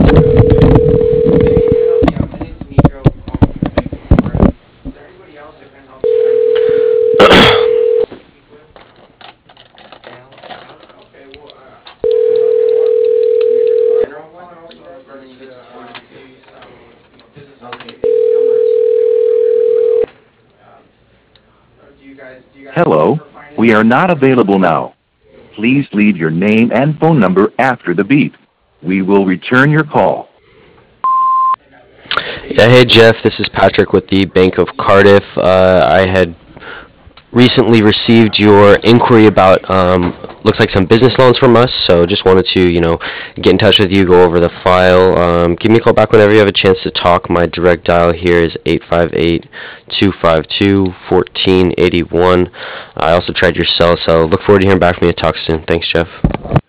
Hello, we are not available now. Please leave your name and phone number after the beep. We will return your call. Yeah, hey Jeff, this is Patrick with the Bank of Cardiff. I had recently received your inquiry about looks like some business loans from us, so just wanted to get in touch with you, go over the file. Give me a call back whenever you have a chance to talk. My direct dial here is 858-252-1481. I also tried your cell, so look forward to hearing back from you. Talk soon. Thanks, Jeff.